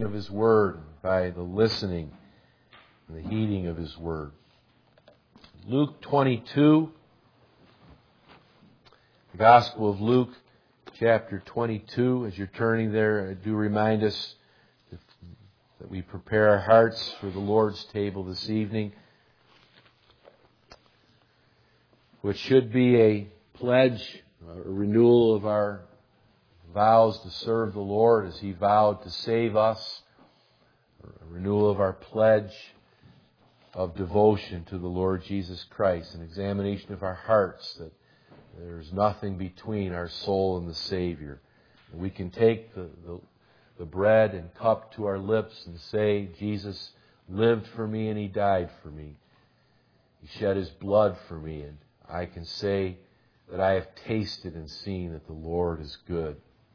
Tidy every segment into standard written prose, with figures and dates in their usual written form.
of His Word, by the listening and the heeding of His Word. Luke 22, the Gospel of Luke, chapter 22. As you're turning there, I do remind us that we prepare our hearts for the Lord's table this evening, which should be a pledge, a renewal of our vows to serve the Lord as He vowed to save us, a renewal of our pledge of devotion to the Lord Jesus Christ, an examination of our hearts that there's nothing between our soul and the Savior. And we can take the bread and cup to our lips and say, Jesus lived for me and He died for me. He shed His blood for me, and I can say that I have tasted and seen that the Lord is good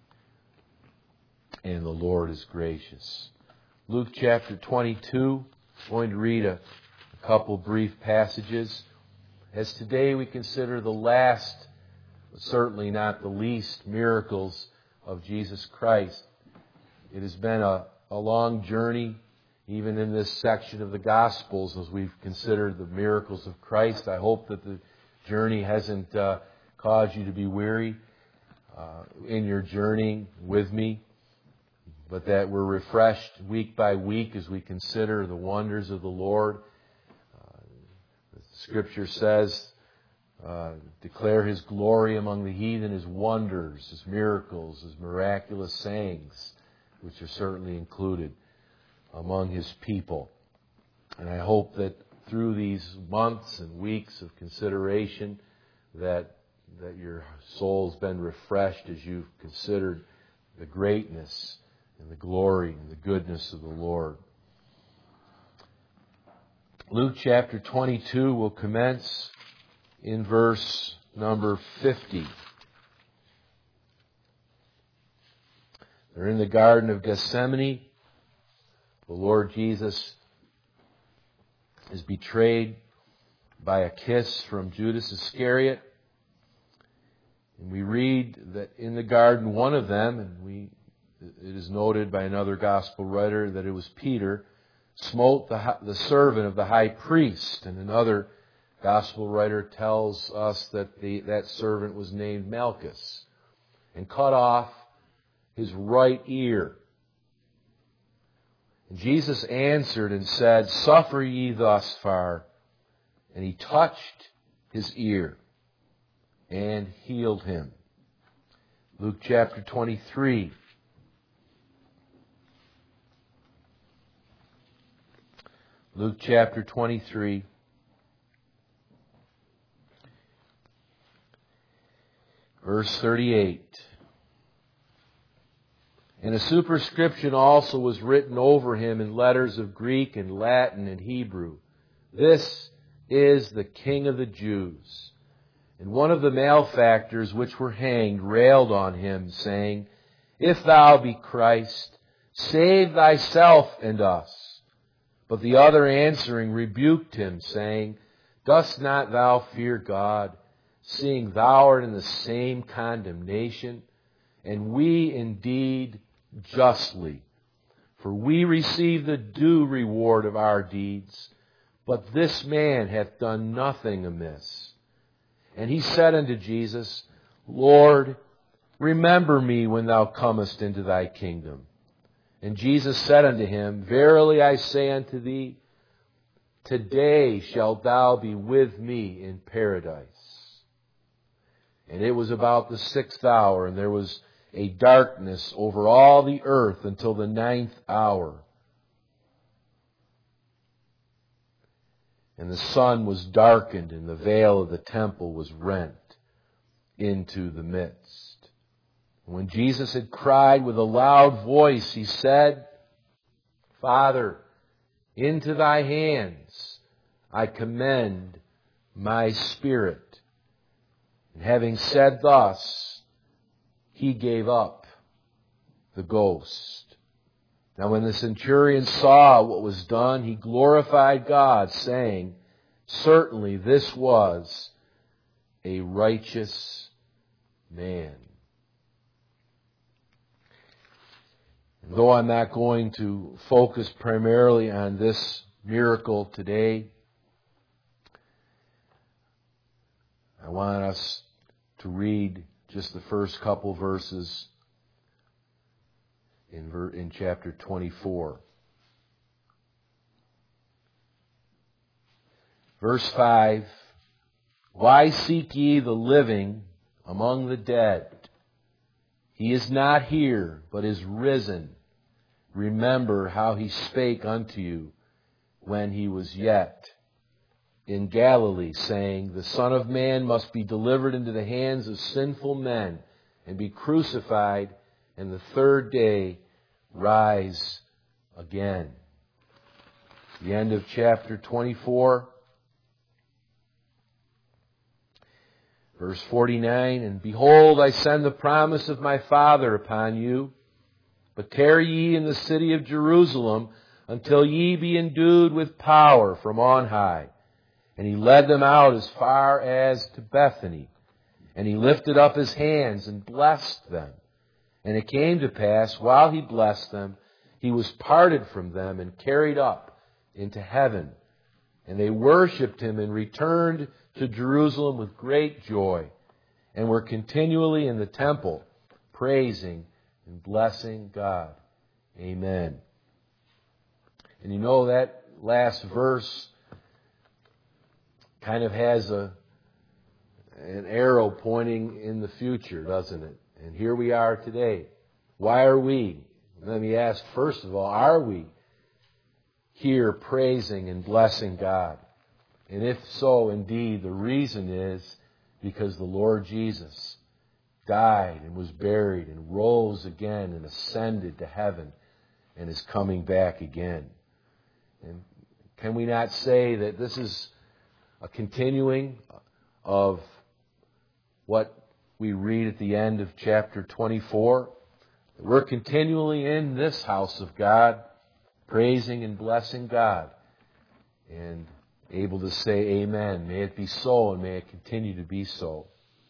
and the Lord is gracious. Luke chapter 22, I'm going to read a couple brief passages. As today we consider the last, but certainly not the least, miracles of Jesus Christ. It has been a long journey, even in this section of the Gospels, as we've considered the miracles of Christ. I hope that the journey hasn't caused you to be weary in your journey with me, but that we're refreshed week by week as we consider the wonders of the Lord. The Scripture says, declare His glory among the heathen, His wonders, His miracles, His miraculous sayings, which are certainly included among His people. And I hope that through these months and weeks of consideration that your soul's been refreshed as you've considered the greatness and the glory and the goodness of the Lord. Luke chapter 22 will commence in verse number 50. They're in the Garden of Gethsemane. The Lord Jesus is betrayed by a kiss from Judas Iscariot. And we read that in the garden, one of them, and it is noted by another gospel writer that it was Peter, smote the servant of the high priest. And another gospel writer tells us that that servant was named Malchus, and cut off his right ear. And Jesus answered and said, suffer ye thus far. And He touched his ear and healed him. Luke chapter 23. Luke chapter 23. Verse 38. And a superscription also was written over him in letters of Greek and Latin and Hebrew. This is the King of the Jews. And one of the malefactors which were hanged railed on him, saying, if thou be Christ, save thyself and us. But the other answering rebuked him, saying, dost not thou fear God, seeing thou art in the same condemnation? And we indeed justly, for we receive the due reward of our deeds. But this man hath done nothing amiss. And he said unto Jesus, Lord, remember me when thou comest into thy kingdom. And Jesus said unto him, verily I say unto thee, today shalt thou be with me in paradise. And it was about the 6th hour, and there was a darkness over all the earth until the 9th hour. And the sun was darkened, and the veil of the temple was rent into the midst. When Jesus had cried with a loud voice, He said, Father, into thy hands I commend my spirit. And having said thus, He gave up the ghost. Now when the centurion saw what was done, he glorified God, saying, certainly this was a righteous man. Though I'm not going to focus primarily on this miracle today, I want us to read just the first couple verses in chapter 24. Verse 5, "Why seek ye the living among the dead? He is not here, but is risen. Remember how he spake unto you when he was yet in Galilee, saying, The Son of Man must be delivered into the hands of sinful men, and be crucified, and the third day rise again." The end of chapter 24. Verse 49, "And behold, I send the promise of my Father upon you, but tarry ye in the city of Jerusalem until ye be endued with power from on high." And he led them out as far as to Bethany. And he lifted up his hands and blessed them. And it came to pass, while he blessed them, he was parted from them and carried up into heaven. And they worshipped him and returned to Jerusalem with great joy, and were continually in the temple, praising and blessing God. Amen. And you know that last verse kind of has an arrow pointing in the future, doesn't it? And here we are today. Why are we? Let me ask, first of all, are we here praising and blessing God? And if so, indeed, the reason is because the Lord Jesus died and was buried and rose again and ascended to heaven and is coming back again. And can we not say that this is a continuing of what we read at the end of chapter 24? We're continually in this house of God, praising and blessing God, and able to say amen. May it be so, and may it continue to be so.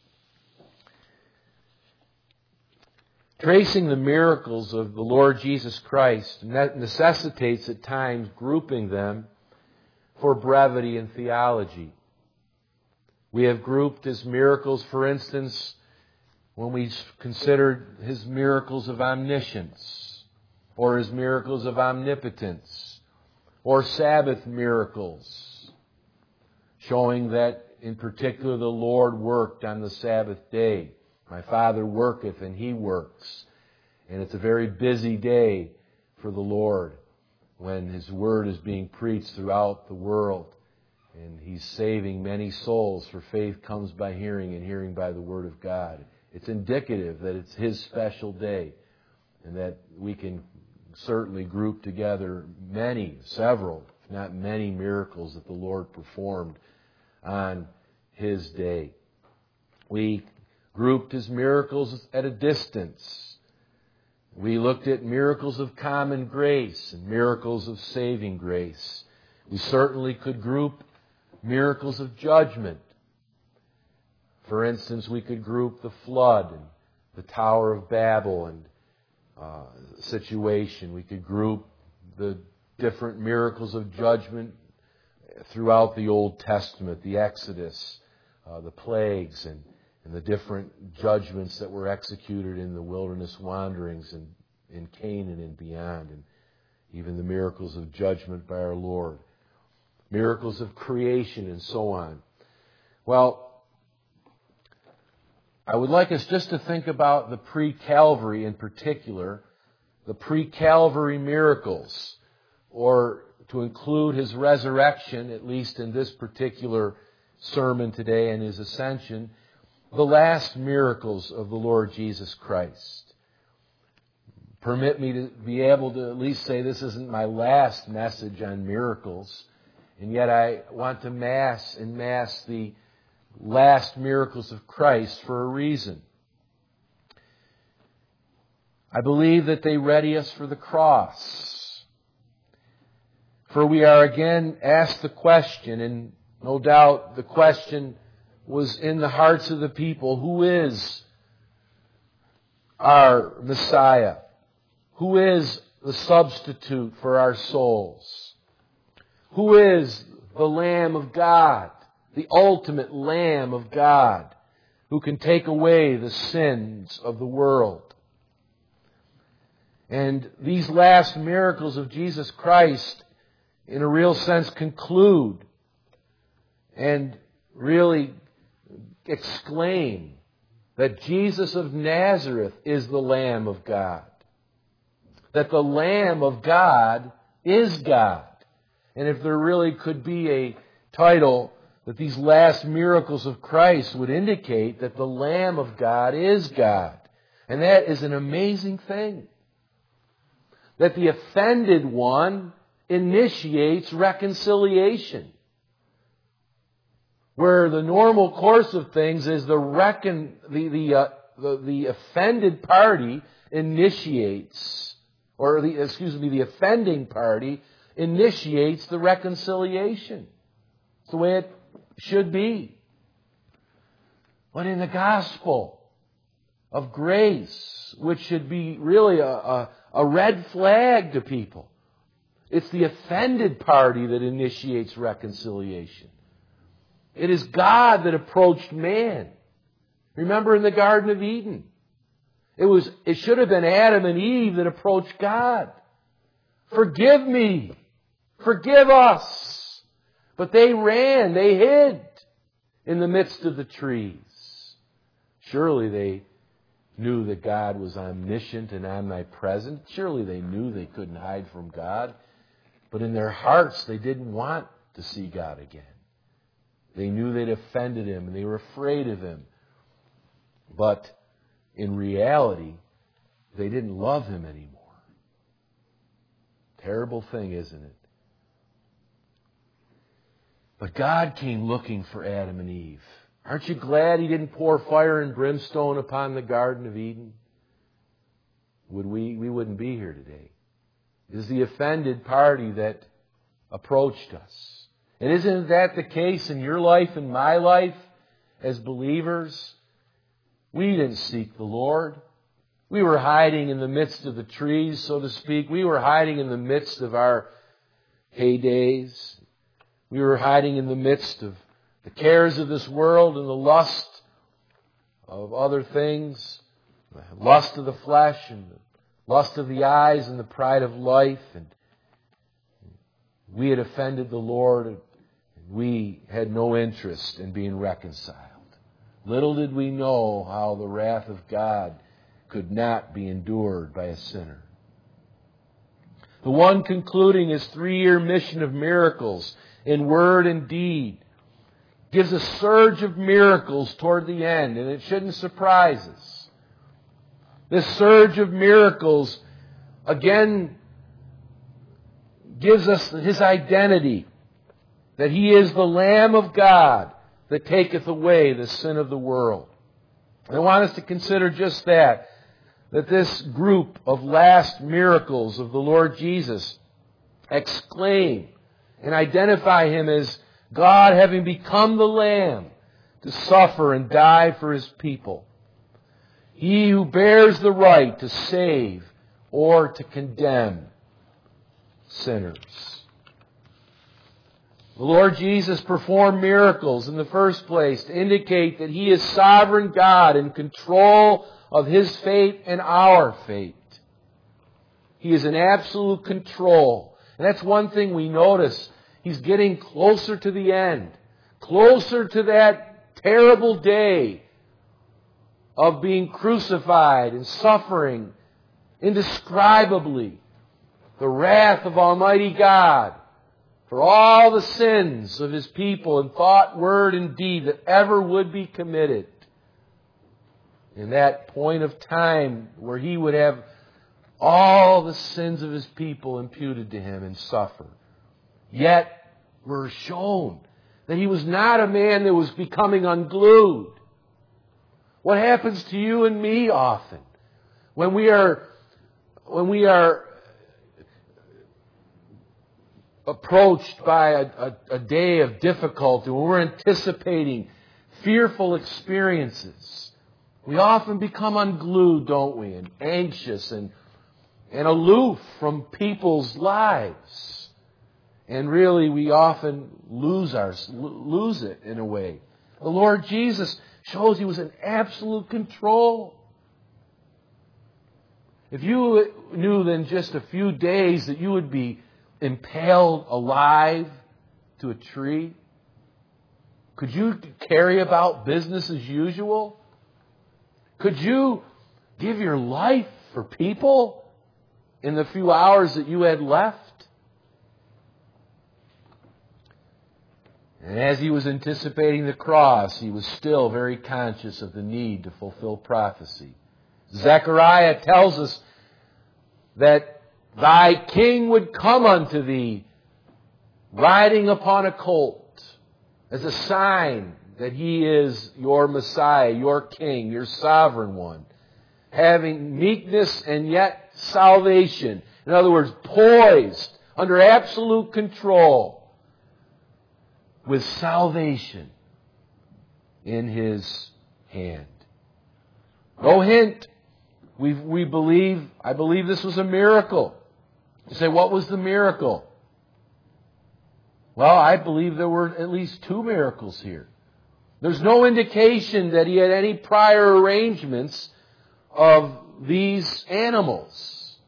Tracing the miracles of the Lord Jesus Christ necessitates at times grouping them for brevity in theology. We have grouped his miracles, for instance, when we considered his miracles of omniscience, or his miracles of omnipotence, or Sabbath miracles, showing that in particular the Lord worked on the Sabbath day. My Father worketh and he works. And it's a very busy day for the Lord when his word is being preached throughout the world. And he's saving many souls, for faith comes by hearing, and hearing by the word of God. It's indicative that it's his special day, and that we can certainly group together several, if not many miracles that the Lord performed on his day. We grouped his miracles at a distance. We looked at miracles of common grace and miracles of saving grace. We certainly could group miracles of judgment. For instance, we could group the flood and the Tower of Babel and situation. We could group the different miracles of judgment throughout the Old Testament, the Exodus, the plagues, and the different judgments that were executed in the wilderness wanderings and in Canaan and beyond, and even the miracles of judgment by our Lord, miracles of creation, and so on. Well, I would like us just to think about the pre-Calvary in particular, the pre-Calvary miracles, or to include his resurrection, at least in this particular sermon today, and his ascension, the last miracles of the Lord Jesus Christ. Permit me to be able to at least say this isn't my last message on miracles, and yet I want to mass the last miracles of Christ for a reason. I believe that they ready us for the cross. For we are again asked the question, and no doubt the question was in the hearts of the people, who is our Messiah? who is the substitute for our souls, who is the Lamb of God, the ultimate Lamb of God, who can take away the sins of the world. And these last miracles of Jesus Christ, in a real sense, conclude and really exclaim that Jesus of Nazareth is the Lamb of God. That the Lamb of God is God. And if there really could be a title that these last miracles of Christ would indicate, that the Lamb of God is God. And that is an amazing thing. That the offended one initiates reconciliation. Where the normal course of things is the offended party initiates, or the offending party initiates the reconciliation. It's the way it should be. But in the gospel of grace, which should be really a red flag to people, it's the offended party that initiates reconciliation. It is God that approached man. Remember in the Garden of Eden, it should have been Adam and Eve that approached God. Forgive me. Forgive us. But they ran, they hid in the midst of the trees. Surely they knew that God was omniscient and omnipresent. Surely they knew they couldn't hide from God. But in their hearts, they didn't want to see God again. They knew they'd offended Him and they were afraid of Him. But in reality, they didn't love Him anymore. Terrible thing, isn't it? But God came looking for Adam and Eve. Aren't you glad He didn't pour fire and brimstone upon the Garden of Eden? We wouldn't be here today. It is the offended party that approached us. And isn't that the case in your life and my life as believers? We didn't seek the Lord. We were hiding in the midst of the trees, so to speak. We were hiding in the midst of our heydays. We were hiding in the midst of the cares of this world and the lust of other things, the lust of the flesh and the lust of the eyes and the pride of life. And we had offended the Lord, and we had no interest in being reconciled. Little did we know how the wrath of God could not be endured by a sinner. The one concluding his 3-year mission of miracles in word and deed gives a surge of miracles toward the end, and it shouldn't surprise us. This surge of miracles, again, gives us His identity, that He is the Lamb of God that taketh away the sin of the world. And I want us to consider just that this group of last miracles of the Lord Jesus exclaim and identify Him as God having become the Lamb to suffer and die for His people. He who bears the right to save or to condemn sinners. The Lord Jesus performed miracles in the first place to indicate that He is sovereign God in control of His fate and our fate. He is in absolute control. And that's one thing we notice. He's getting closer to the end, closer to that terrible day of being crucified and suffering indescribably the wrath of Almighty God for all the sins of His people in thought, word, and deed that ever would be committed. In that point of time where He would have all the sins of His people imputed to Him and suffer. Yet we're shown that He was not a man that was becoming unglued. What happens to you and me often when we are approached by a day of difficulty, when we're anticipating fearful experiences, we often become unglued, don't we? And anxious and and aloof from people's lives. And really, we often lose it in a way. The Lord Jesus shows He was in absolute control. If you knew in just a few days that you would be impaled alive to a tree, could you carry about business as usual? Could you give your life for people in the few hours that you had left? And as He was anticipating the cross, He was still very conscious of the need to fulfill prophecy. Zechariah tells us that Thy King would come unto Thee riding upon a colt as a sign that He is your Messiah, your King, your Sovereign One, having meekness and yet salvation. In other words, poised, under absolute control, with salvation in His hand. No hint. I believe this was a miracle. You say, what was the miracle? Well, I believe there were at least two miracles here. There's no indication that He had any prior arrangements of these animals.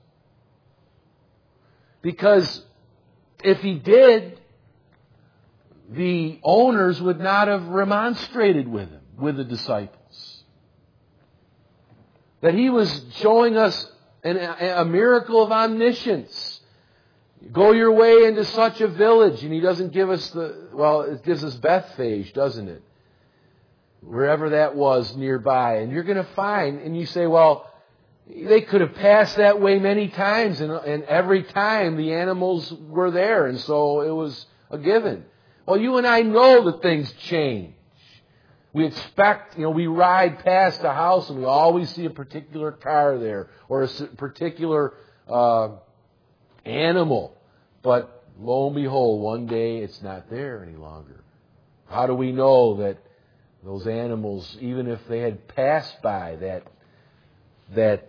Because if He did, the owners would not have remonstrated with Him, with the disciples. That He was showing us a miracle of omniscience. Go your way into such a village, and He doesn't give us it gives us Bethphage, doesn't it? Wherever that was nearby. And you're going to find, and you say, well, they could have passed that way many times, and every time the animals were there, and so it was a given. Well, you and I know that things change. We expect, we ride past a house and we always see a particular car there or a particular animal. But lo and behold, one day it's not there any longer. How do we know that those animals, even if they had passed by that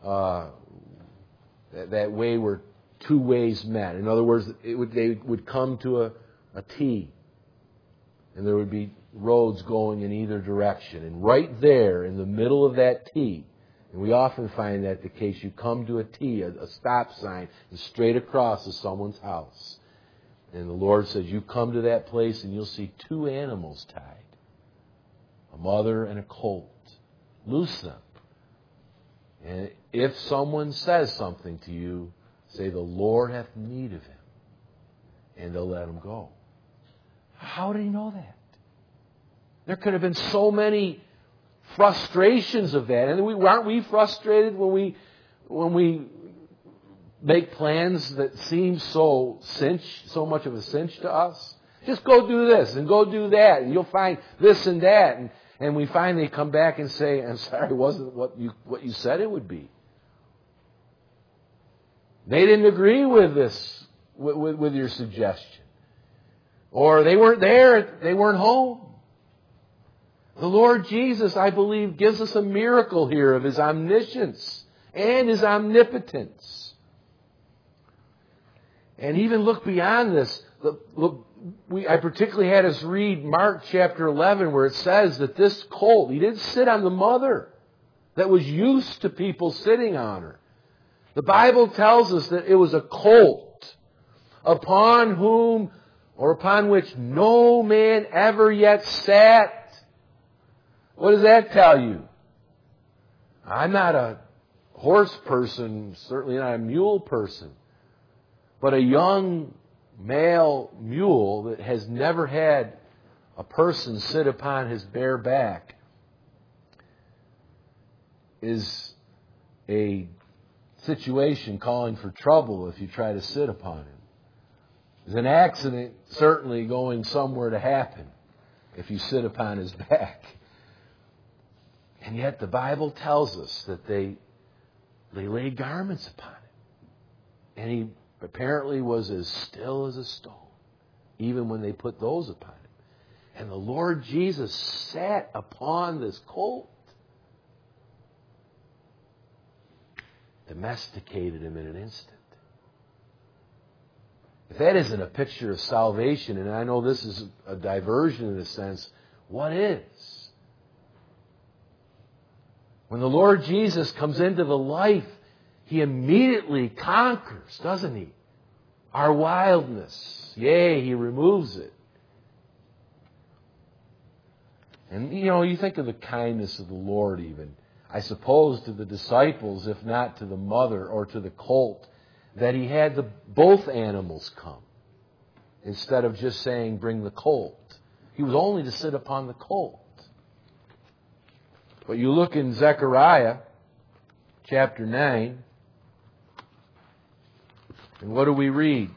way where two ways met? In other words, they would come to a T, and there would be roads going in either direction. And right there in the middle of that T, and we often find that the case, you come to a T, a stop sign, and straight across is someone's house. And the Lord says, you come to that place and you'll see two animals tied, a mother and a colt. Loose them. And if someone says something to you, say, the Lord hath need of him. And they'll let him go. How did He know that? There could have been so many frustrations of that. And aren't we frustrated when we make plans that seem so much of a cinch to us? Just go do this and go do that, and you'll find this and that. And we finally come back and say, I'm sorry, it wasn't what you said it would be. They didn't agree with this, with your suggestion. Or they weren't there, they weren't home. The Lord Jesus, I believe, gives us a miracle here of His omniscience and His omnipotence. And even look beyond this. I particularly had us read Mark chapter 11 where it says that this colt, He didn't sit on the mother that was used to people sitting on her. The Bible tells us that it was a colt upon which no man ever yet sat. What does that tell you? I'm not a horse person, certainly not a mule person, but a young male mule that has never had a person sit upon his bare back is a situation calling for trouble if you try to sit upon him. There's an accident certainly going somewhere to happen if you sit upon his back. And yet the Bible tells us that they laid garments upon him. And he apparently was as still as a stone, even when they put those upon him. And the Lord Jesus sat upon this colt. domesticated him in an instant. If that isn't a picture of salvation, and I know this is a diversion in a sense, what is? When the Lord Jesus comes into the life, He immediately conquers, doesn't He? Our wildness. Yea, He removes it. And, you think of the kindness of the Lord even. I suppose to the disciples, if not to the mother or to the colt, that He had both animals come instead of just saying, bring the colt. He was only to sit upon the colt. But you look in Zechariah chapter 9, and what do we read?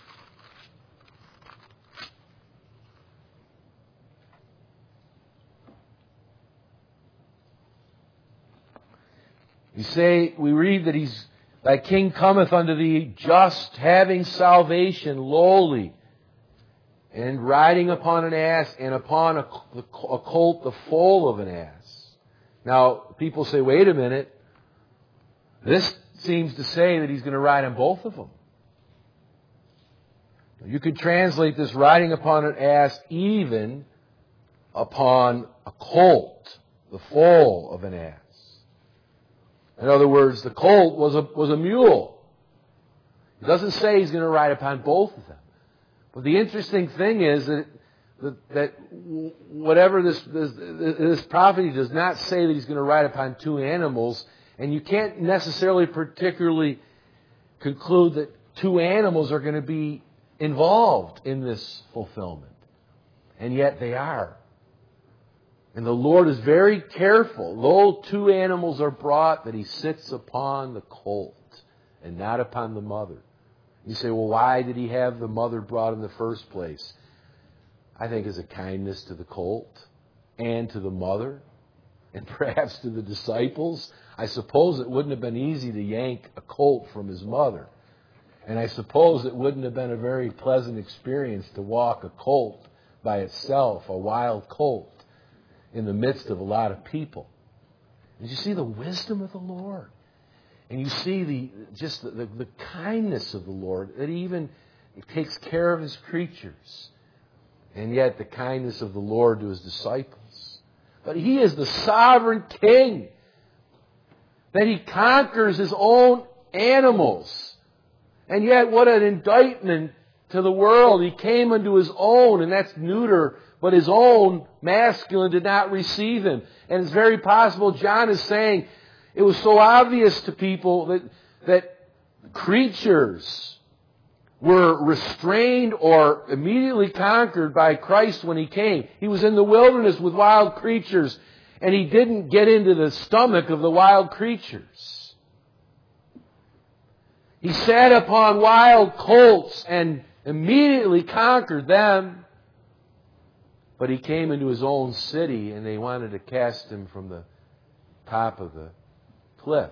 We read that Thy king cometh unto thee just, having salvation, lowly, and riding upon an ass, and upon a colt the foal of an ass. Now, people say, wait a minute. This seems to say that he's going to ride on both of them. You could translate this riding upon an ass, even upon a colt, the foal of an ass. In other words, the colt was a mule. It doesn't say he's going to ride upon both of them. But the interesting thing is that whatever this prophecy does not say that he's going to ride upon two animals, and you can't necessarily particularly conclude that two animals are going to be involved in this fulfillment. And yet they are. And the Lord is very careful. Though two animals are brought, that He sits upon the colt and not upon the mother. You say, well, why did He have the mother brought in the first place? I think as a kindness to the colt and to the mother and perhaps to the disciples. I suppose it wouldn't have been easy to yank a colt from his mother. And I suppose it wouldn't have been a very pleasant experience to walk a colt by itself, a wild colt, in the midst of a lot of people. And you see the wisdom of the Lord. And you see the kindness of the Lord, that He even takes care of His creatures. And yet the kindness of the Lord to His disciples. But He is the sovereign King. That He conquers His own animals. And yet what an indictment to the world. He came unto His own, and that's neuter, but His own masculine did not receive Him. And it's very possible, John is saying, it was so obvious to people that creatures were restrained or immediately conquered by Christ when He came. He was in the wilderness with wild creatures, and He didn't get into the stomach of the wild creatures. He sat upon wild colts and immediately conquered them. But He came into His own city, and they wanted to cast Him from the top of the cliff.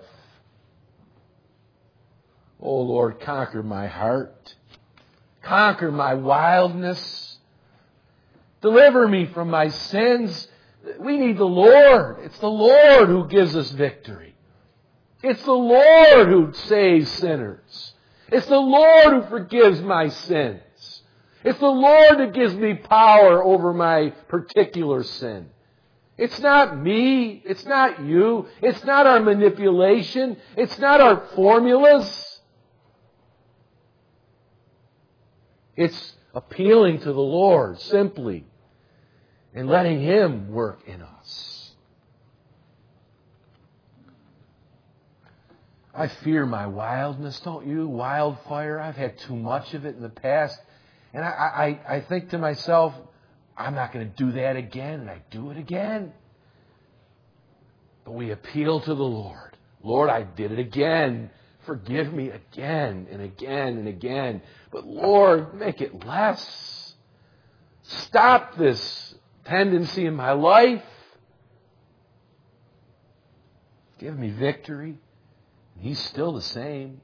Oh Lord, conquer my heart. Conquer my wildness. Deliver me from my sins. We need the Lord. It's the Lord who gives us victory. It's the Lord who saves sinners. It's the Lord who forgives my sins. It's the Lord that gives me power over my particular sin. It's not me. It's not you. It's not our manipulation. It's not our formulas. It's appealing to the Lord simply and letting Him work in us. I fear my wildness, don't you? Wildfire. I've had too much of it in the past. And I think to myself, I'm not going to do that again, and I do it again. But we appeal to the Lord. Lord, I did it again. Forgive me again and again and again. But Lord, make it less. Stop this tendency in my life. Give me victory. He's still the same.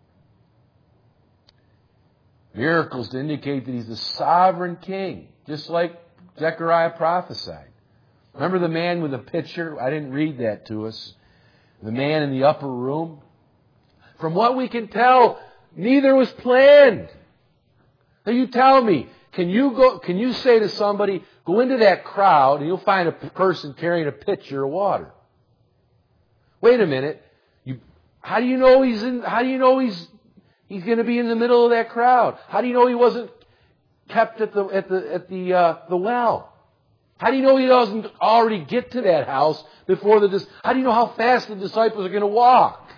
Miracles to indicate that He's the sovereign King, just like Zechariah prophesied. Remember the man with the pitcher? I didn't read that to us. The man in the upper room. From what we can tell, neither was planned. Now you tell me, can you say to somebody, go into that crowd and you'll find a person carrying a pitcher of water? Wait a minute. How do you know he's going to be in the middle of that crowd? How do you know he wasn't kept at the well? How do you know he doesn't already get to that house before how do you know how fast the disciples are going to walk?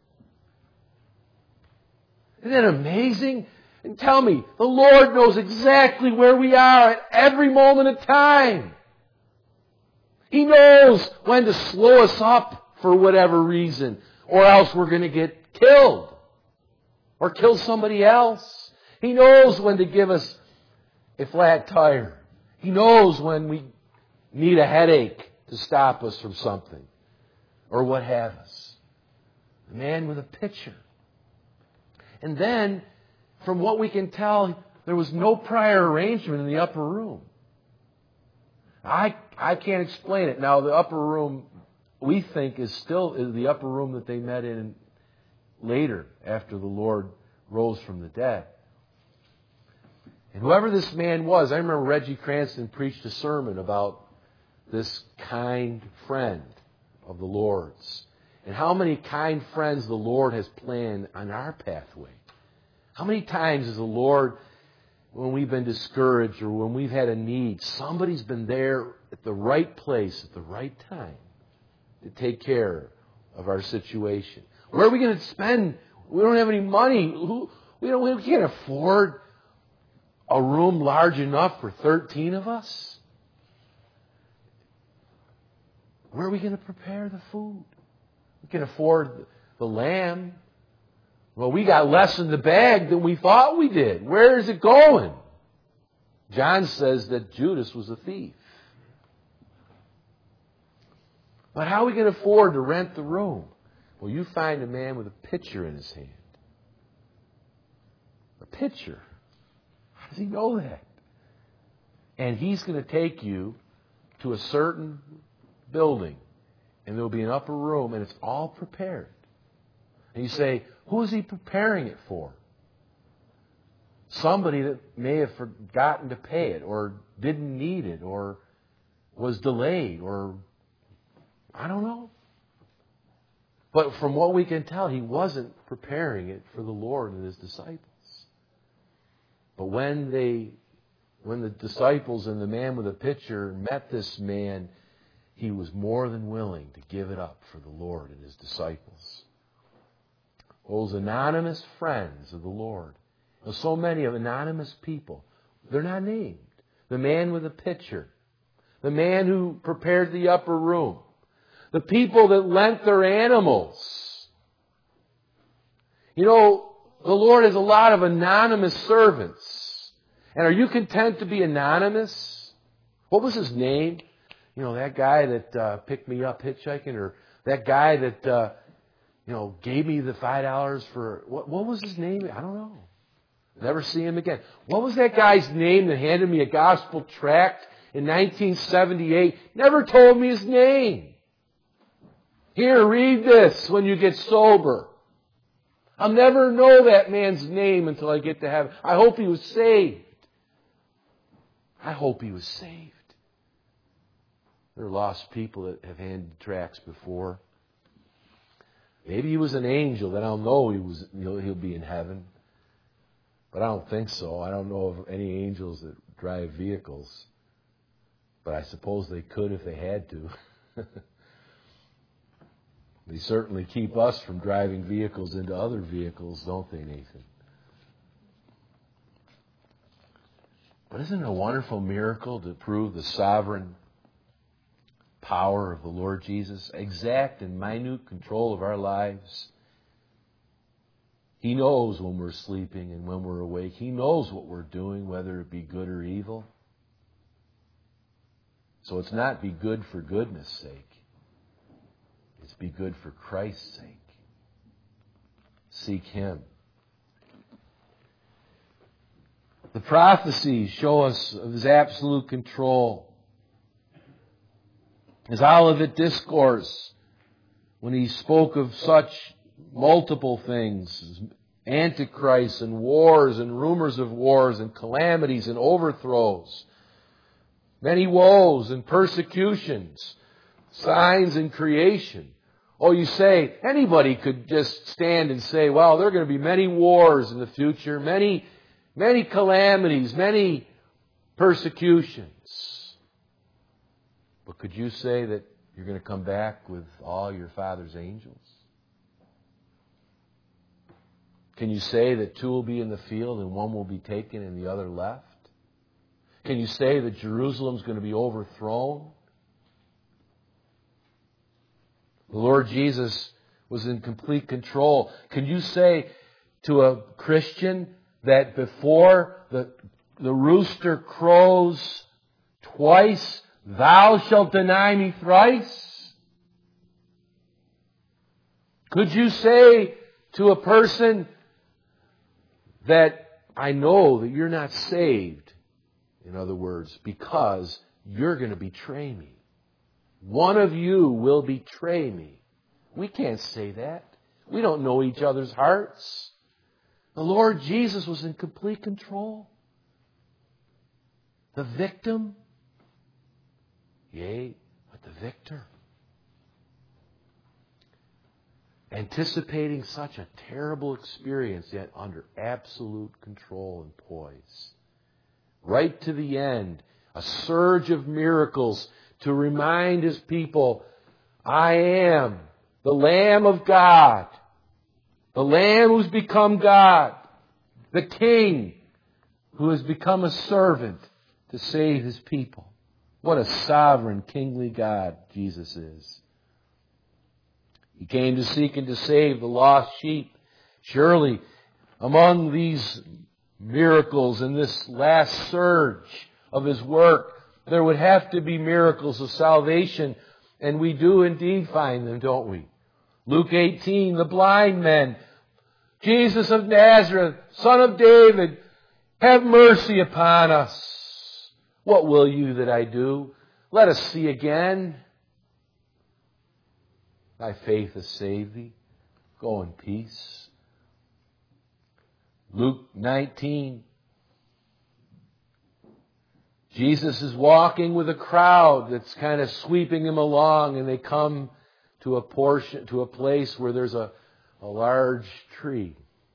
Isn't that amazing? And tell me, the Lord knows exactly where we are at every moment of time. He knows when to slow us up for whatever reason, or else we're going to get killed or kill somebody else. He knows when to give us a flat tire. He knows when we need a headache to stop us from something or what have us. The man with a pitcher. And then, from what we can tell, there was no prior arrangement in the upper room. I can't explain it. Now, the upper room, we think, is the upper room that they met in later, after the Lord rose from the dead. And whoever this man was, I remember Reggie Cranston preached a sermon about this kind friend of the Lord's. And how many kind friends the Lord has planned on our pathway. How many times has the Lord, when we've been discouraged or when we've had a need, somebody's been there at the right place at the right time to take care of our situation. Where are we going to spend? We don't have any money. We can't afford a room large enough for 13 of us. Where are we going to prepare the food? We can afford the lamb. Well, we got less in the bag than we thought we did. Where is it going? John says that Judas was a thief. But how are we going to afford to rent the room? Well, you find a man with a pitcher in his hand. A pitcher. How does he know that? And he's going to take you to a certain building, and there will be an upper room, and it's all prepared. And you say, who is he preparing it for? Somebody that may have forgotten to pay it, or didn't need it, or was delayed, or I don't know. But from what we can tell, he wasn't preparing it for the Lord and his disciples. But when the disciples and the man with the pitcher met this man, he was more than willing to give it up for the Lord and his disciples. Those anonymous friends of the Lord. There's so many of anonymous people. They're not named. The man with the pitcher. The man who prepared the upper room. The people that lent their animals. You know, the Lord has a lot of anonymous servants. And are you content to be anonymous? What was his name? You know, that guy that picked me up hitchhiking, or that guy that gave me the $5 for what was his name? I don't know. Never see him again. What was that guy's name that handed me a gospel tract in 1978? Never told me his name. Here, read this when you get sober. I'll never know that man's name until I get to heaven. I hope he was saved. I hope he was saved. There are lost people that have handed tracts before. Maybe he was an angel, then I'll know he'll be in heaven. But I don't think so. I don't know of any angels that drive vehicles. But I suppose they could if they had to. They certainly keep us from driving vehicles into other vehicles, don't they, Nathan? But isn't it a wonderful miracle to prove the sovereign power of the Lord Jesus? Exact and minute control of our lives. He knows when we're sleeping and when we're awake. He knows what we're doing, whether it be good or evil. So it's not be good for goodness' sake. It's be good for Christ's sake. Seek Him. The prophecies show us of His absolute control. His Olivet Discourse, when He spoke of such multiple things. Antichrists and wars and rumors of wars and calamities and overthrows. Many woes and persecutions. Signs in creation. Oh, you say, anybody could just stand and say, well, there are going to be many wars in the future, many calamities, many persecutions. But could you say that you're going to come back with all your Father's angels? Can you say that two will be in the field and one will be taken and the other left? Can you say that Jerusalem's going to be overthrown? The Lord Jesus was in complete control. Can you say to a Christian that before the rooster crows twice, thou shalt deny me thrice? Could you say to a person that I know that you're not saved, in other words, because you're going to betray me? One of you will betray me. We can't say that. We don't know each other's hearts. The Lord Jesus was in complete control. The victim, yea, but the victor. Anticipating such a terrible experience, yet under absolute control and poise. Right to the end, a surge of miracles to remind His people, I am the Lamb of God, the Lamb who's become God, the King who has become a servant to save His people. What a sovereign, kingly God Jesus is. He came to seek and to save the lost sheep. Surely, among these miracles and this last surge of His work, there would have to be miracles of salvation, and we do indeed find them, don't we? Luke 18, the blind men. Jesus of Nazareth, Son of David, have mercy upon us. What will you that I do? Let us see again. Thy faith has saved thee. Go in peace. Luke 19. Jesus is walking with a crowd that's kind of sweeping him along, and they come to a place where there's a large tree.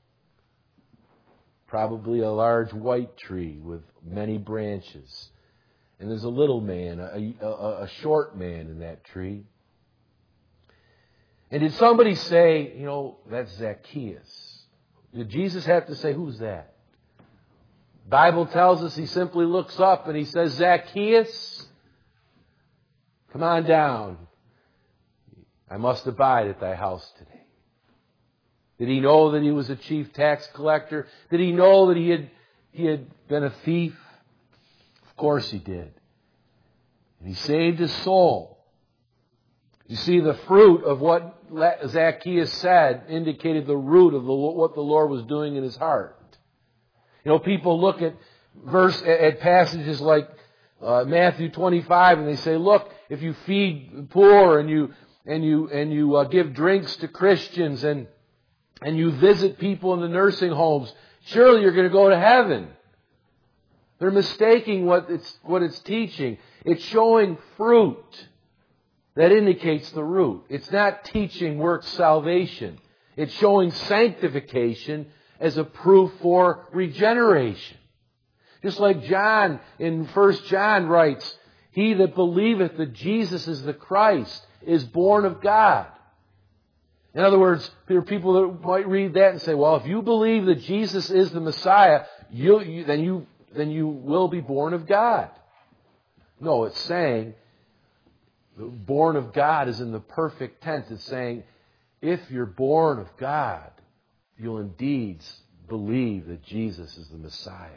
Probably a large white tree with many branches. And there's a little man, a short man in that tree. And did somebody say, that's Zacchaeus? Did Jesus have to say, who's that? The Bible tells us He simply looks up and He says, Zacchaeus, come on down. I must abide at thy house today. Did he know that he was a chief tax collector? Did he know that he had been a thief? Of course he did. And he saved his soul. You see, the fruit of what Zacchaeus said indicated the root of what the Lord was doing in his heart. People look at passages like Matthew 25, and they say, "Look, if you feed the poor and you give drinks to Christians and you visit people in the nursing homes, surely you're going to go to heaven." They're mistaking what it's teaching. It's showing fruit that indicates the root. It's not teaching works salvation. It's showing sanctification as a proof for regeneration. Just like John in 1 John writes, "He that believeth that Jesus is the Christ is born of God." In other words, there are people that might read that and say, well, if you believe that Jesus is the Messiah, then you will be born of God. No, it's saying born of God is in the perfect tense. It's saying if you're born of God, you'll indeed believe that Jesus is the Messiah.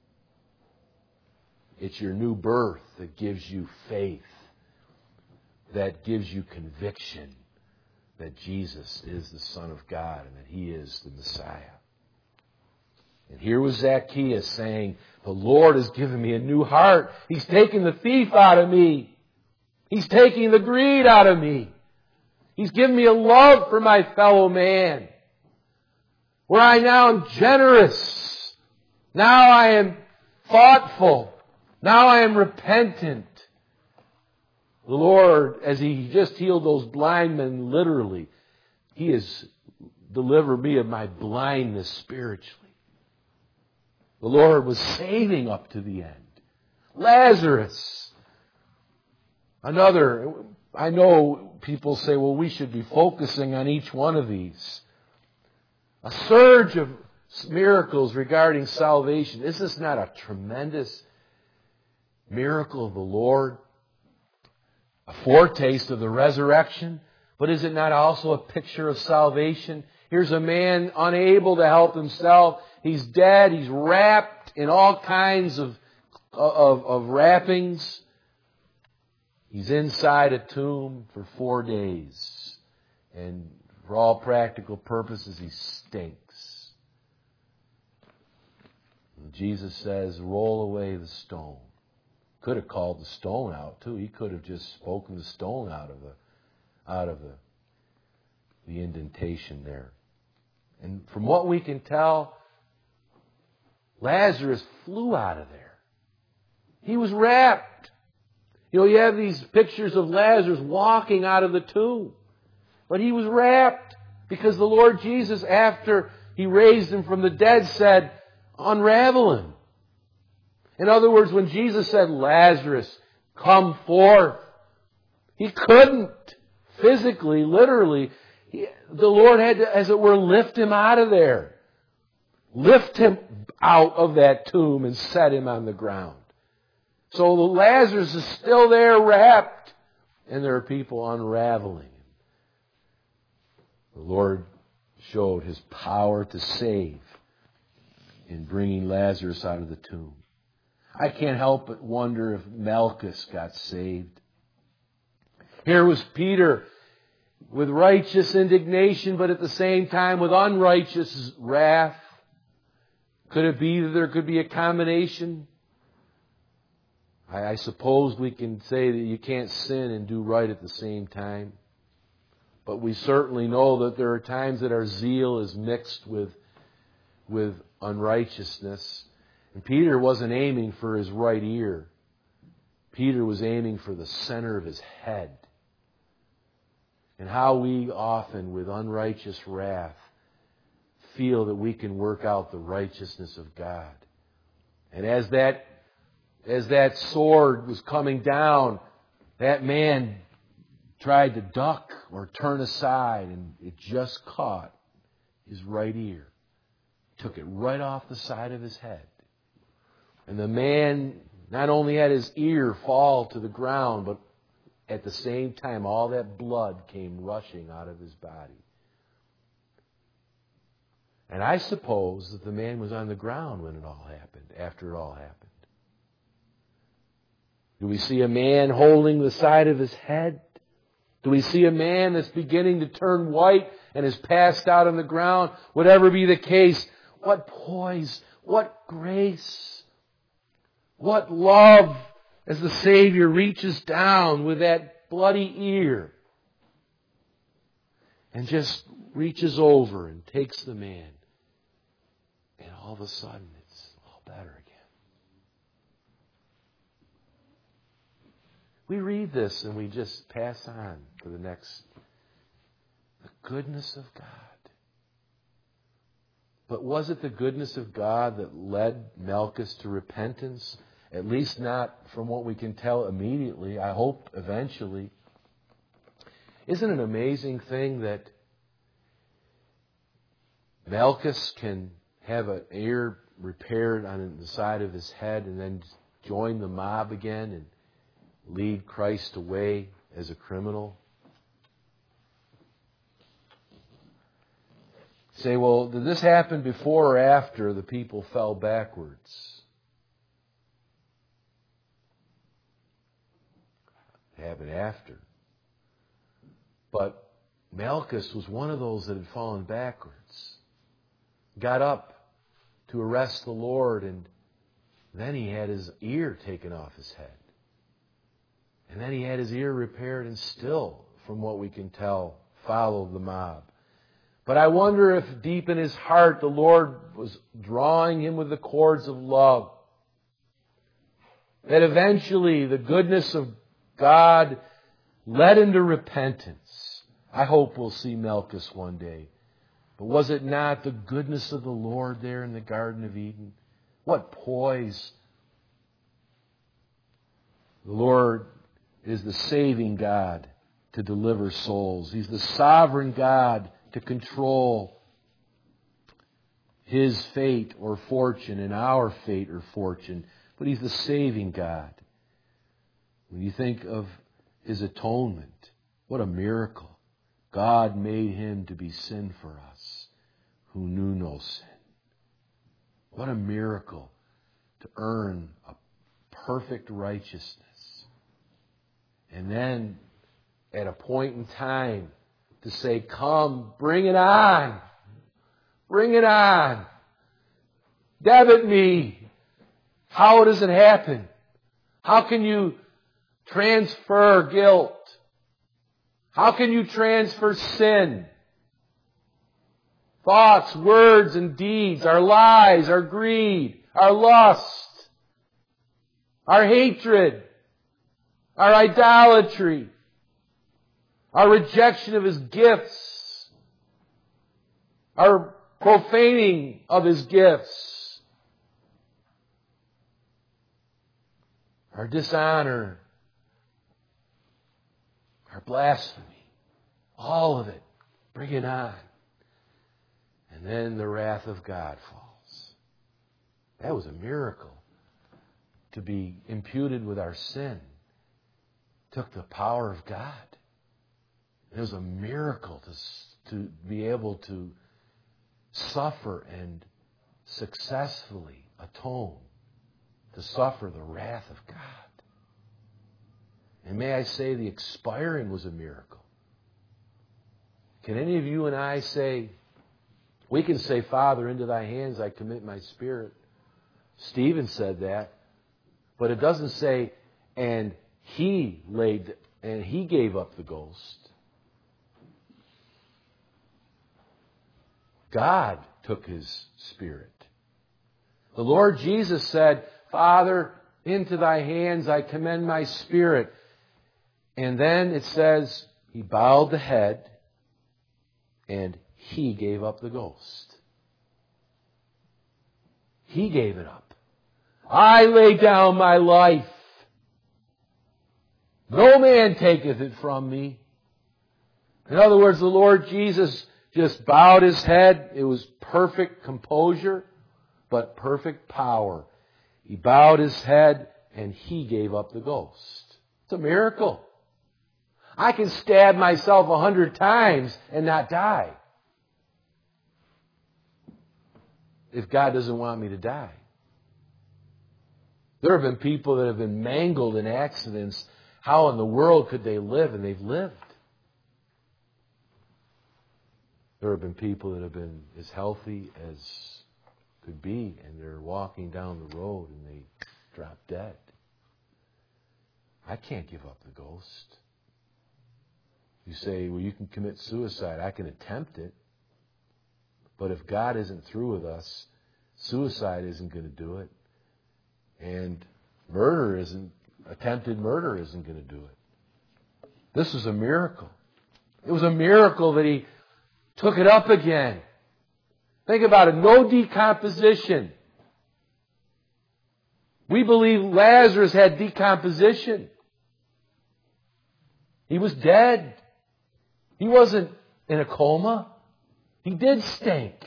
It's your new birth that gives you faith, that gives you conviction that Jesus is the Son of God and that He is the Messiah. And here was Zacchaeus saying, the Lord has given me a new heart. He's taken the thief out of me. He's taking the greed out of me. He's given me a love for my fellow man, where I now am generous. Now I am thoughtful. Now I am repentant. The Lord, as He just healed those blind men literally, He has delivered me of my blindness spiritually. The Lord was saving up to the end. Lazarus. Another, I know people say, well, we should be focusing on each one of these. A surge of miracles regarding salvation. Is this not a tremendous miracle of the Lord? A foretaste of the resurrection? But is it not also a picture of salvation? Here's a man unable to help himself. He's dead. He's wrapped in all kinds of wrappings. He's inside a tomb for 4 days. And for all practical purposes, he stinks. And Jesus says, roll away the stone. Could have called the stone out too. He could have just spoken the stone out of the indentation there. And from what we can tell, Lazarus flew out of there. He was wrapped. You know, you have these pictures of Lazarus walking out of the tomb. But he was wrapped because the Lord Jesus, after He raised him from the dead, said, unravel him. In other words, when Jesus said, Lazarus, come forth, He couldn't physically, literally. The Lord had to, as it were, lift him out of there. Lift him out of that tomb and set him on the ground. So Lazarus is still there wrapped, and there are people unraveling him. The Lord showed His power to save in bringing Lazarus out of the tomb. I can't help but wonder if Malchus got saved. Here was Peter with righteous indignation, but at the same time with unrighteous wrath. Could it be that there could be a combination? I suppose we can say that you can't sin and do right at the same time. But we certainly know that there are times that our zeal is mixed with unrighteousness. And Peter wasn't aiming for his right ear. Peter was aiming for the center of his head. And how we often, with unrighteous wrath, feel that we can work out the righteousness of God. And as that sword was coming down, that man tried to duck or turn aside, and it just caught his right ear. Took it right off the side of his head. And the man not only had his ear fall to the ground, but at the same time all that blood came rushing out of his body. And I suppose that the man was on the ground when it all happened, after it all happened. Do we see a man holding the side of his head? Do we see a man that's beginning to turn white and is passed out on the ground? Whatever be the case, what poise, what grace, what love as the Savior reaches down with that bloody ear and just reaches over and takes the man. And all of a sudden, it's all better again. We read this and we just pass on to the next. The goodness of God. But was it the goodness of God that led Malchus to repentance? At least not from what we can tell immediately. I hope eventually. Isn't it an amazing thing that Malchus can have an ear repaired on the side of his head and then join the mob again and lead Christ away as a criminal? Say, well, did this happen before or after the people fell backwards? It happened after. But Malchus was one of those that had fallen backwards. Got up to arrest the Lord, and then he had his ear taken off his head. And then he had his ear repaired, and still, from what we can tell, follow the mob. But I wonder if deep in his heart the Lord was drawing him with the cords of love. That eventually the goodness of God led him to repentance. I hope we'll see Malchus one day. But was it not the goodness of the Lord there in the Garden of Eden? What poise! The Lord is the saving God to deliver souls. He's the sovereign God to control His fate or fortune and our fate or fortune. But He's the saving God. When you think of His atonement, what a miracle. God made Him to be sin for us who knew no sin. What a miracle to earn a perfect righteousness. And then, at a point in time, to say, come, bring it on. Bring it on. Debit me. How does it happen? How can you transfer guilt? How can you transfer sin? Thoughts, words, and deeds, our lies, our greed, our lust, our hatred, our idolatry, our rejection of His gifts, our profaning of His gifts, our dishonor, our blasphemy, all of it, bring it on. And then the wrath of God falls. That was a miracle. To be imputed with our sin took the power of God. It was a miracle to be able to suffer and successfully atone, to suffer the wrath of God. And may I say the expiring was a miracle. Can any of you and I say, we can say, Father, into Thy hands I commit my spirit. Stephen said that. But it doesn't say, and he gave up the ghost. God took His Spirit. The Lord Jesus said, Father, into Thy hands I commend my spirit. And then it says, He bowed the head and He gave up the ghost. He gave it up. I lay down my life. No man taketh it from me. In other words, the Lord Jesus just bowed His head. It was perfect composure, but perfect power. He bowed His head and He gave up the ghost. It's a miracle. I can stab myself 100 times and not die. If God doesn't want me to die. There have been people that have been mangled in accidents. How in the world could they live? And they've lived. There have been people that have been as healthy as could be, and they're walking down the road and they drop dead. I can't give up the ghost. You say, well, you can commit suicide. I can attempt it. But if God isn't through with us, suicide isn't going to do it. And attempted murder isn't going to do it. This was a miracle. It was a miracle that He took it up again. Think about it. No decomposition. We believe Lazarus had decomposition. He was dead. He wasn't in a coma. He did stink.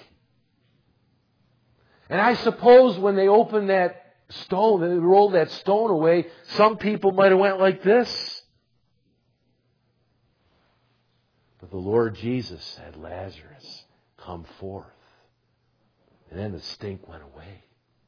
And I suppose when they opened that stone, they rolled that stone away, some people might have went like this. But the Lord Jesus said, Lazarus, come forth. And then the stink went away.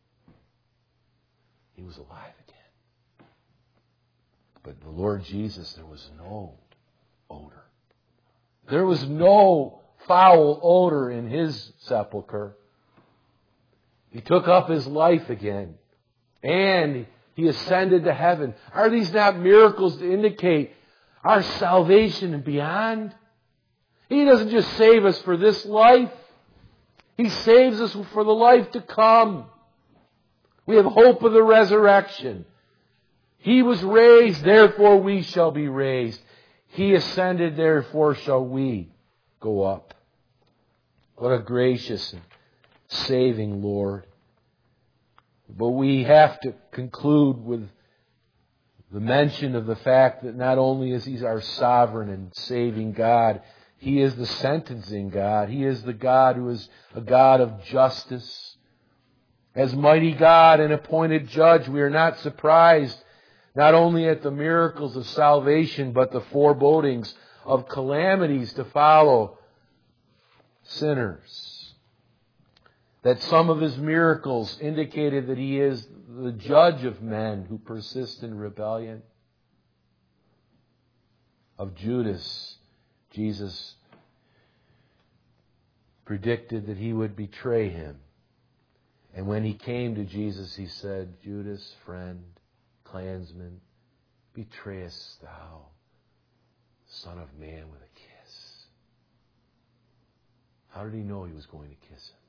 He was alive again. But the Lord Jesus, there was no odor. There was no foul odor in His sepulcher. He took up His life again. And He ascended to heaven. Are these not miracles to indicate our salvation and beyond? He doesn't just save us for this life. He saves us for the life to come. We have hope of the resurrection. He was raised, therefore we shall be raised. He ascended, therefore shall we go up. What a gracious and saving Lord. But we have to conclude with the mention of the fact that not only is He our sovereign and saving God, He is the sentencing God. He is the God who is a God of justice. As mighty God and appointed judge, we are not surprised not only at the miracles of salvation, but the forebodings of calamities to follow sinners. That some of His miracles indicated that He is the judge of men who persist in rebellion. Of Judas, Jesus predicted that he would betray Him. And when he came to Jesus, He said, Judas, friend, clansman, betrayest thou the Son of Man with a kiss? How did He know He was going to kiss Him?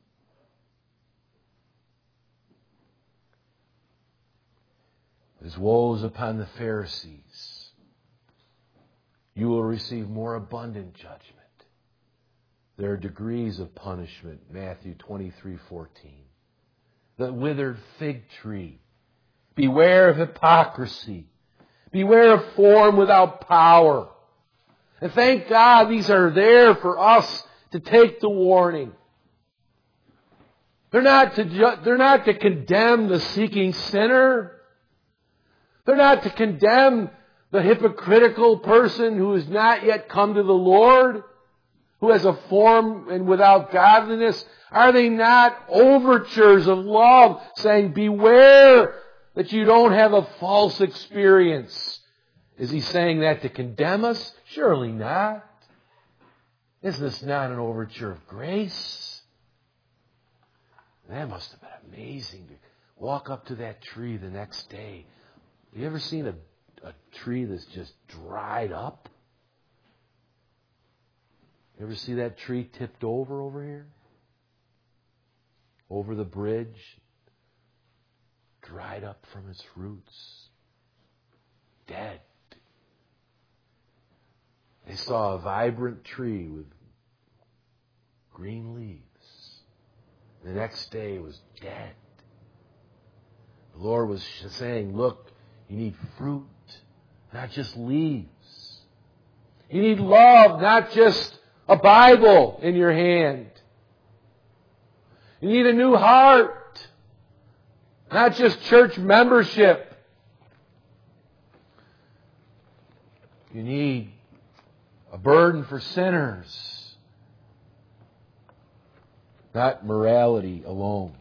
His woes upon the Pharisees. You will receive more abundant judgment. There are degrees of punishment. Matthew 23:14. The withered fig tree. Beware of hypocrisy. Beware of form without power. And thank God these are there for us to take the warning. They're not to condemn the seeking sinner. They're not to condemn the hypocritical person who has not yet come to the Lord, who has a form and without godliness. Are they not overtures of love saying, beware that you don't have a false experience? Is He saying that to condemn us? Surely not. Is this not an overture of grace? That must have been amazing to walk up to that tree the next day. Have you ever seen a tree that's just dried up? You ever see that tree tipped over here? Over the bridge? Dried up from its roots. Dead. They saw a vibrant tree with green leaves. The next day it was dead. The Lord was saying, look, you need fruit, not just leaves. You need love, not just a Bible in your hand. You need a new heart, not just church membership. You need a burden for sinners, not morality alone.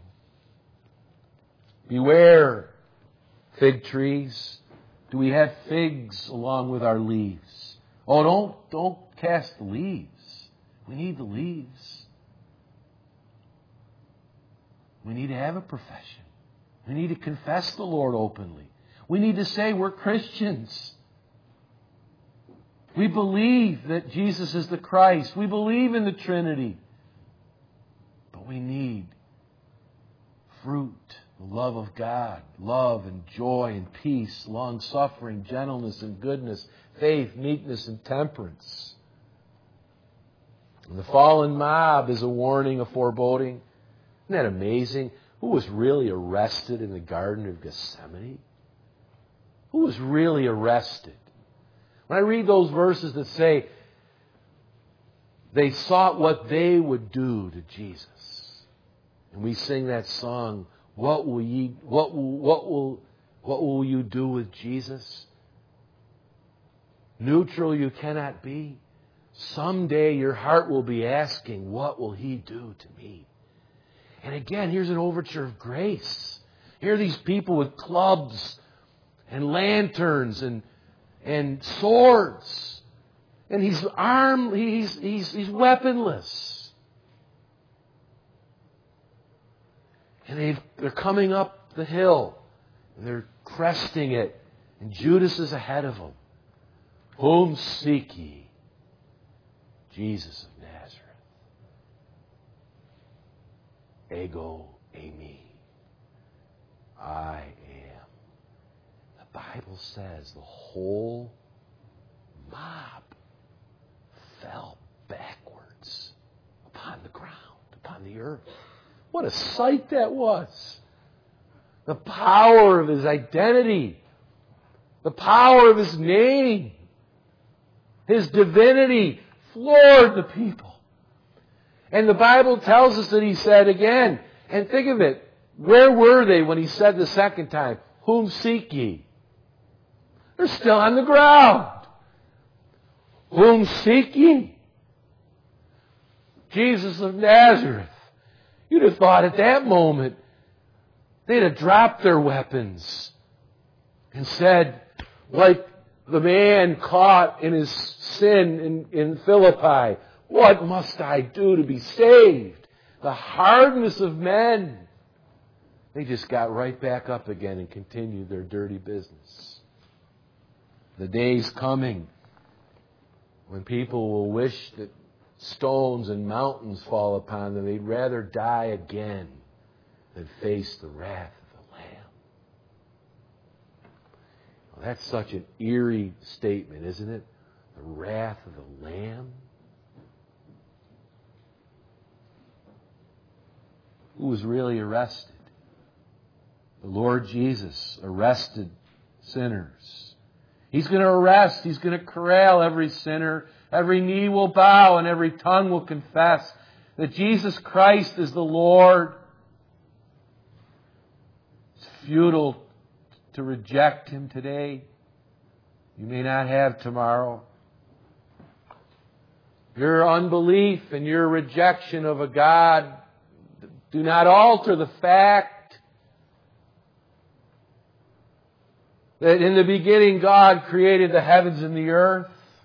Beware, fig trees. Do we have figs along with our leaves? Oh, don't cast the leaves. We need the leaves. We need to have a profession. We need to confess the Lord openly. We need to say we're Christians. We believe that Jesus is the Christ. We believe in the Trinity. But we need fruit, the love of God, love and joy and peace, long-suffering, gentleness and goodness, faith, meekness and temperance. And the fallen mob is a warning, a foreboding. Isn't that amazing? Who was really arrested in the Garden of Gethsemane? Who was really arrested? When I read those verses that say they sought what they would do to Jesus, and we sing that song, what will you do with Jesus? Neutral you cannot be. Someday your heart will be asking, what will He do to me? And again, here's an overture of grace. Here are these people with clubs and lanterns and swords. And he's armed, he's weaponless. And they're coming up the hill. And they're cresting it. And Judas is ahead of them. Whom seek ye? Jesus of Nazareth. Ego eimi. I am. The Bible says the whole mob fell backwards upon the ground, upon the earth. What a sight that was. The power of His identity. The power of His name. His divinity floored the people. And the Bible tells us that He said again, and think of it, where were they when He said the second time, whom seek ye? They're still on the ground. Whom seek ye? Jesus of Nazareth. You'd have thought at that moment they'd have dropped their weapons and said, like the man caught in his sin in Philippi, what must I do to be saved? The hardness of men. They just got right back up again and continued their dirty business. The day's coming when people will wish that stones and mountains fall upon them. They'd rather die again than face the wrath of the Lamb. Well, that's such an eerie statement, isn't it? The wrath of the Lamb. Who was really arrested? The Lord Jesus arrested sinners. He's going to arrest, He's going to corral every sinner. Every knee will bow and every tongue will confess that Jesus Christ is the Lord. It's futile to reject Him today. You may not have tomorrow. Your unbelief and your rejection of a God do not alter the fact that in the beginning God created the heavens and the earth.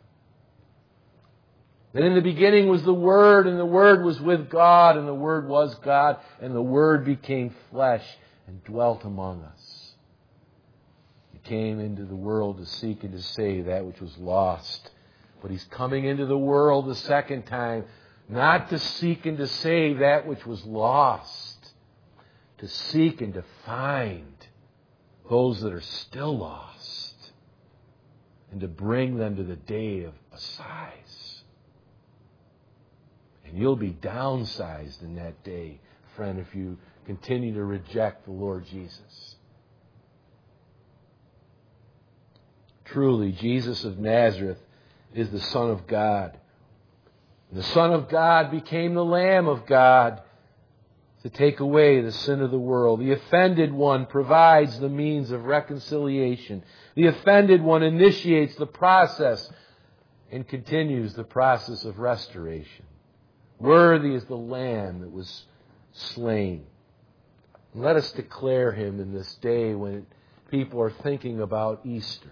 That in the beginning was the Word, and the Word was with God, and the Word was God, and the Word became flesh and dwelt among us. He came into the world to seek and to save that which was lost. But He's coming into the world the second time, not to seek and to save that which was lost, to seek and to find those that are still lost, and to bring them to the day of assize. And you'll be downsized in that day, friend, if you continue to reject the Lord Jesus. Truly, Jesus of Nazareth is the Son of God. And the Son of God became the Lamb of God to take away the sin of the world. The offended one provides the means of reconciliation. The offended one initiates the process and continues the process of restoration. Worthy is the Lamb that was slain. And let us declare Him in this day when people are thinking about Easter.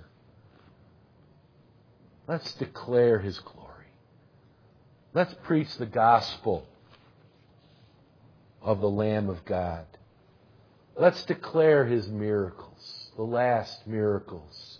Let's declare His glory. Let's preach the gospel of the Lamb of God. Let's declare His miracles, the last miracles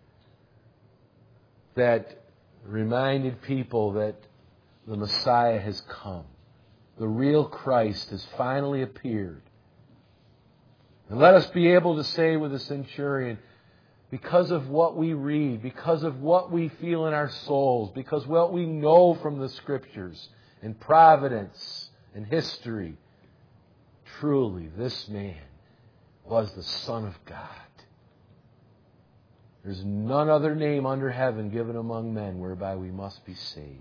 that reminded people that the Messiah has come. The real Christ has finally appeared. And let us be able to say with the centurion, because of what we read, because of what we feel in our souls, because what we know from the Scriptures and providence and history, truly this man was the Son of God. There's none other name under heaven given among men whereby we must be saved.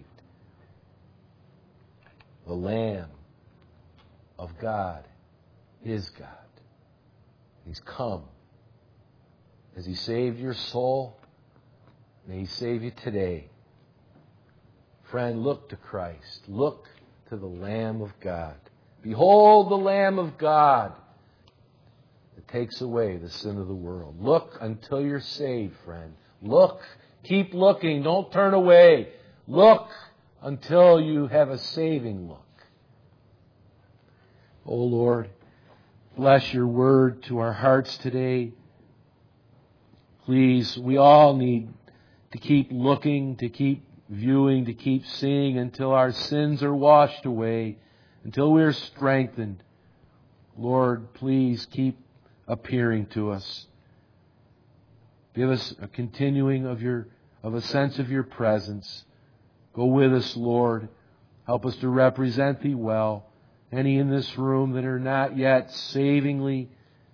The Lamb of God is God. He's come. Has He saved your soul? May He save you today. Friend, look to Christ. Look to the Lamb of God. Behold the Lamb of God that takes away the sin of the world. Look until you're saved, friend. Look. Keep looking. Don't turn away. Look until you have a saving look. Oh Lord, bless Your word to our hearts today. Please, we all need to keep looking, to keep viewing, to keep seeing until our sins are washed away, until we are strengthened. Lord, please keep appearing to us. Give us a continuing of a sense of your presence. Go with us, Lord. Help us to represent Thee well. Any in this room that are not yet savingly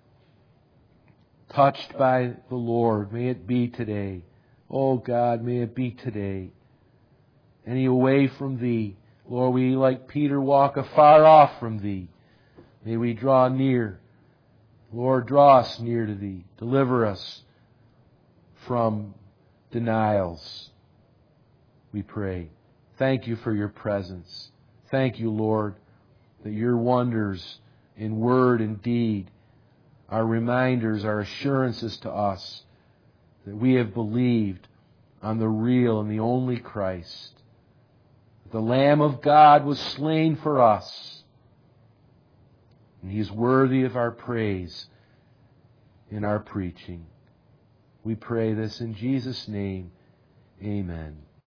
touched by the Lord, may it be today. Oh God, may it be today. Any away from Thee, Lord, we, like Peter, walk afar off from Thee. May we draw near. Lord, draw us near to Thee. Deliver us from denials, we pray. Thank You for Your presence. Thank You, Lord, that Your wonders in word and deed are reminders, are assurances to us that we have believed on the real and the only Christ. The Lamb of God was slain for us, and He is worthy of our praise in our preaching. We pray this in Jesus' name. Amen.